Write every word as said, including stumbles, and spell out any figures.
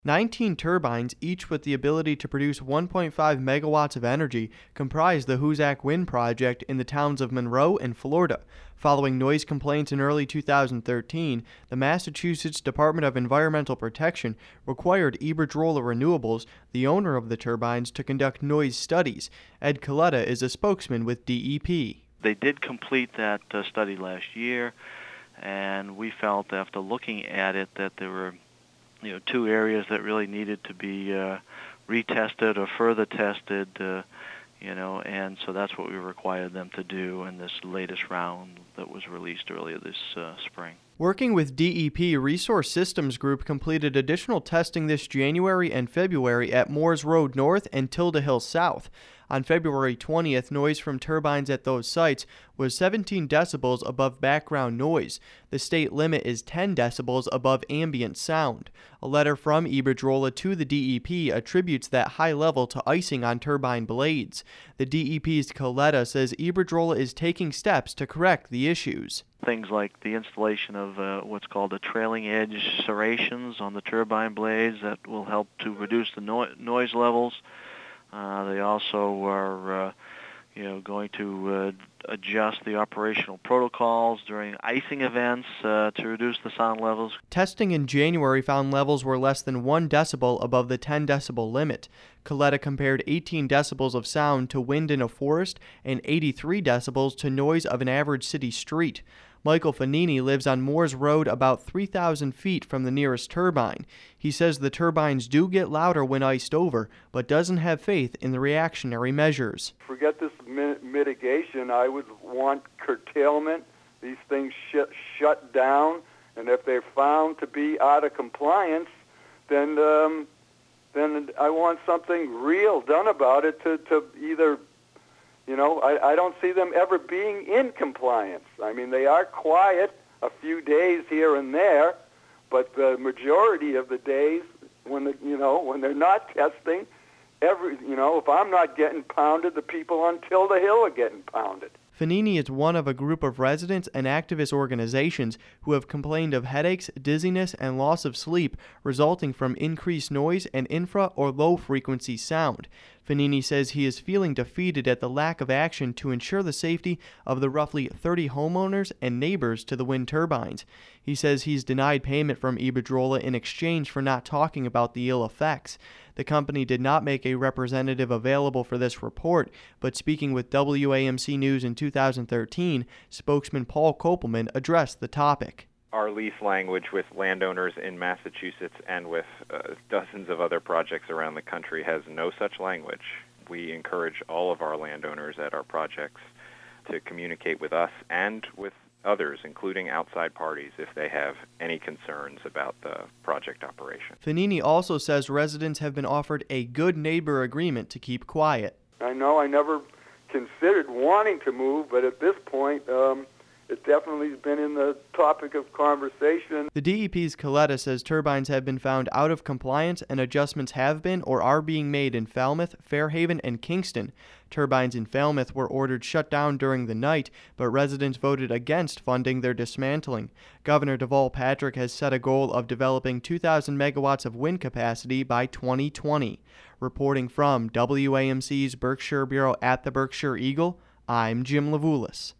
nineteen turbines, each with the ability to produce one point five megawatts of energy, comprise the Hoosac Wind Project in the towns of Monroe and Florida. Following noise complaints in early two thousand thirteen, the Massachusetts Department of Environmental Protection required Iberdrola Renewables, the owner of the turbines, to conduct noise studies. Ed Coletta is a spokesman with D E P. They did complete that uh, study last year, and we felt after looking at it that there were you know, two areas that really needed to be uh, retested or further tested, uh, you know, and so that's what we required them to do in this latest round that was released earlier this uh, spring. Working with D E P, Resource Systems Group completed additional testing this January and February at Moores Road North and Tilda Hill South. On February twentieth, noise from turbines at those sites was seventeen decibels above background noise. The state limit is ten decibels above ambient sound. A letter from Iberdrola to the D E P attributes that high level to icing on turbine blades. The D E P's Coletta says Iberdrola is taking steps to correct the issues. Things like the installation of uh, what's called the trailing edge serrations on the turbine blades that will help to reduce the no- noise levels. Uh, they also are, uh, you know, going to uh, adjust the operational protocols during icing events uh, to reduce the sound levels. Testing in January found levels were less than one decibel above the ten decibel limit. Coletta compared eighteen decibels of sound to wind in a forest and eighty-three decibels to noise of an average city street. Michael Fanini lives on Moores Road about three thousand feet from the nearest turbine. He says the turbines do get louder when iced over, but doesn't have faith in the reactionary measures. Forget this mi- mitigation. I would want curtailment. These things sh- shut down, and if they're found to be out of compliance, then um, then I want something real done about it to, to either You know, I, I don't see them ever being in compliance. I mean, they are quiet a few days here and there, but the majority of the days when the, you know when they're not testing, every you know if I'm not getting pounded, the people on Tilda Hill are getting pounded. Fanini is one of a group of residents and activist organizations who have complained of headaches, dizziness, and loss of sleep resulting from increased noise and infra- or low-frequency sound. Fanini says he is feeling defeated at the lack of action to ensure the safety of the roughly thirty homeowners and neighbors to the wind turbines. He says he's denied payment from Iberdrola in exchange for not talking about the ill effects. The company did not make a representative available for this report, but speaking with W A M C News in two thousand thirteen, spokesman Paul Kopelman addressed the topic. Our lease language with landowners in Massachusetts and with uh, dozens of other projects around the country has no such language. We encourage all of our landowners at our projects to communicate with us and with others, including outside parties, if they have any concerns about the project operation. Fanini also says residents have been offered a good neighbor agreement to keep quiet. I know I never considered wanting to move, but at this point, um, it definitely has been in the topic of conversation. The D E P's Coletta says turbines have been found out of compliance and adjustments have been or are being made in Falmouth, Fairhaven, and Kingston. Turbines in Falmouth were ordered shut down during the night, but residents voted against funding their dismantling. Governor Deval Patrick has set a goal of developing two thousand megawatts of wind capacity by twenty twenty. Reporting from W A M C's Berkshire Bureau at the Berkshire Eagle, I'm Jim Levulis.